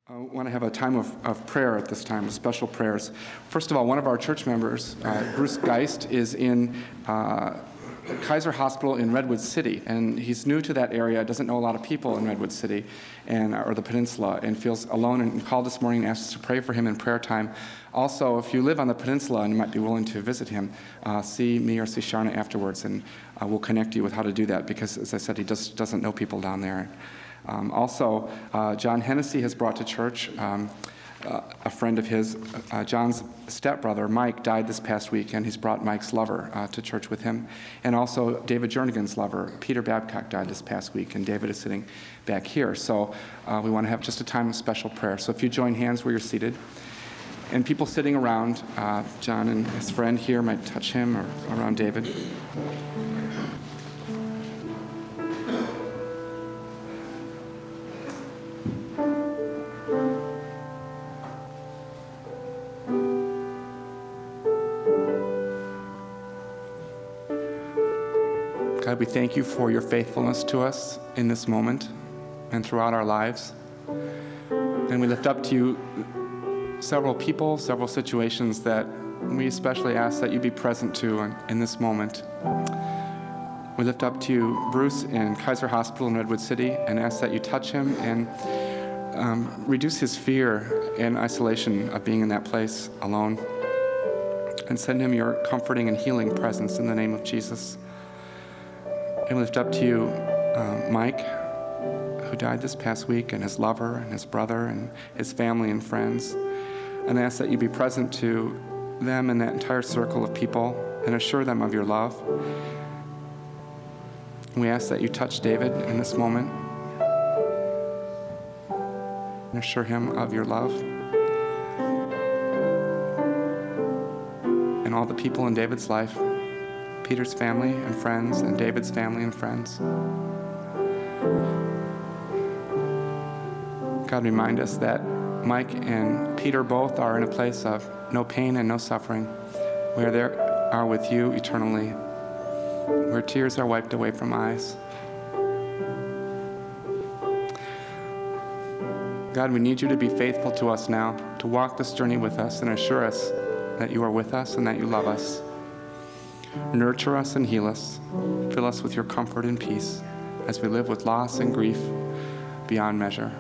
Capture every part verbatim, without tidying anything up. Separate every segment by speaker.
Speaker 1: I want to have a time of, of prayer at this time, special prayers. First of all, one of our church members, uh, Bruce Geist, is in uh, Kaiser Hospital in Redwood City, and he's new to that area, doesn't know a lot of people in Redwood City and or the peninsula, and feels alone, and called this morning and asked us to pray for him in prayer time. Also, if you live on the peninsula and you might be willing to visit him, uh, see me or see Sharna afterwards, and uh, we'll connect you with how to do that, because, as I said, he just doesn't know people down there. Um, also, uh, John Hennessy has brought to church um, uh, a friend of his. Uh, John's stepbrother, Mike, died this past week, and he's brought Mike's lover uh, to church with him. And also, David Jernigan's lover, Peter Babcock, died this past week, and David is sitting back here. So uh, we want to have just a time of special prayer. So if you join hands where you're seated, and people sitting around, uh, John and his friend here might touch him, or around David. God, we thank you for your faithfulness to us in this moment and throughout our lives. And we lift up to you several people, several situations that we especially ask that you be present to in, in this moment. We lift up to you Bruce in Kaiser Hospital in Redwood City and ask that you touch him and um, reduce his fear and isolation of being in that place alone. And send him your comforting and healing presence in the name of Jesus. And we lift up to you uh, Mike, who died this past week, and his lover, and his brother, and his family and friends. And I ask that you be present to them and that entire circle of people and assure them of your love. And we ask that you touch David in this moment and assure him of your love. And all the people in David's life, Peter's family and friends, and David's family and friends. God, remind us that Mike and Peter both are in a place of no pain and no suffering, where they are with you eternally, where tears are wiped away from eyes. God, we need you to be faithful to us now, to walk this journey with us and assure us that you are with us and that you love us. Nurture us and heal us. Fill us with your comfort and peace as we live with loss and grief beyond measure.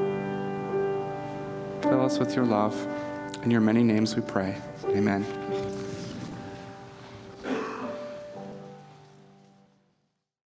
Speaker 1: Fill us with your love. In your many names we pray. Amen.